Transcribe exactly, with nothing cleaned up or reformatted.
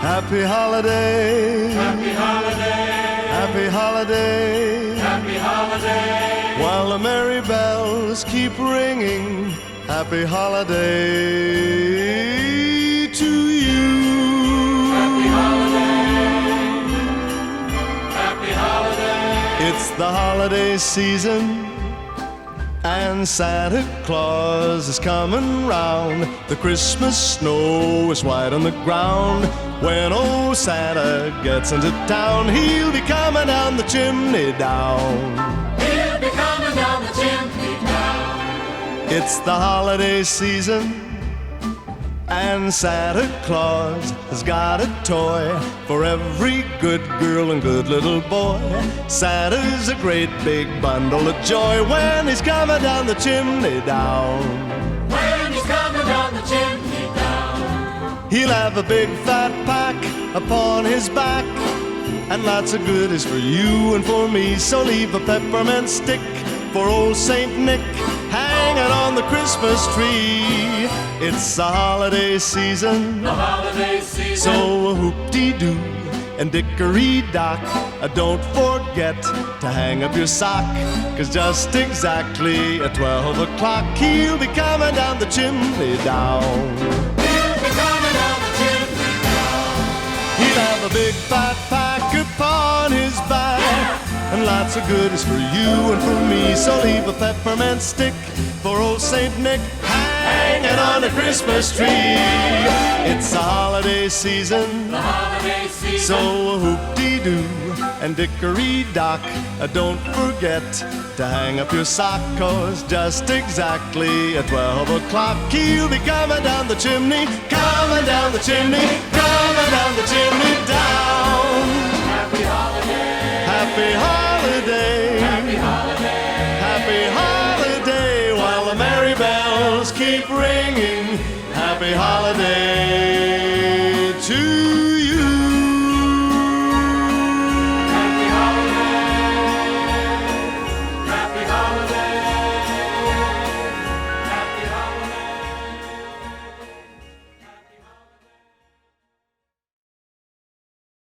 Happy holiday, Happy holiday, happy holiday, happy holiday, while the merry bells keep ringing. Happy holiday to you. happy holiday, happy holiday. It's the holiday season, and Santa Claus is coming round. The Christmas snow is white on the ground. When old Santa gets into town, he'll be coming down the chimney down. He'll be coming down the chimney down. It's the holiday season, and Santa Claus has got a toy for every good girl and good little boy. Santa's a great big bundle of joy when he's coming down the chimney down. When he's coming down the chimney down, He'll have a big fat pack upon his back, and lots of goodies for you and for me. So leave a peppermint stick for old Saint Nick hanging on the Christmas tree. It's the holiday season, the holiday season. so whoop-dee-doo and dickory-dock, uh, don't forget to hang up your sock, 'cause just exactly at twelve o'clock he'll be coming down the chimney down. He'll be coming down the chimney down. He'll have a big fat pack upon his back, and lots of goodies for you and for me. So leave a peppermint stick for old Saint Nick hanging on the Christmas tree. It's the holiday season, The holiday season. so whoop-dee-doo and dickory-dock, uh, don't forget to hang up your sock, 'cause just exactly at twelve o'clock he'll be coming down the chimney, coming down the chimney, coming down the chimney down. Happy holiday, Happy holiday, happy holiday, happy holiday, while the merry bells keep ringing. Happy holiday.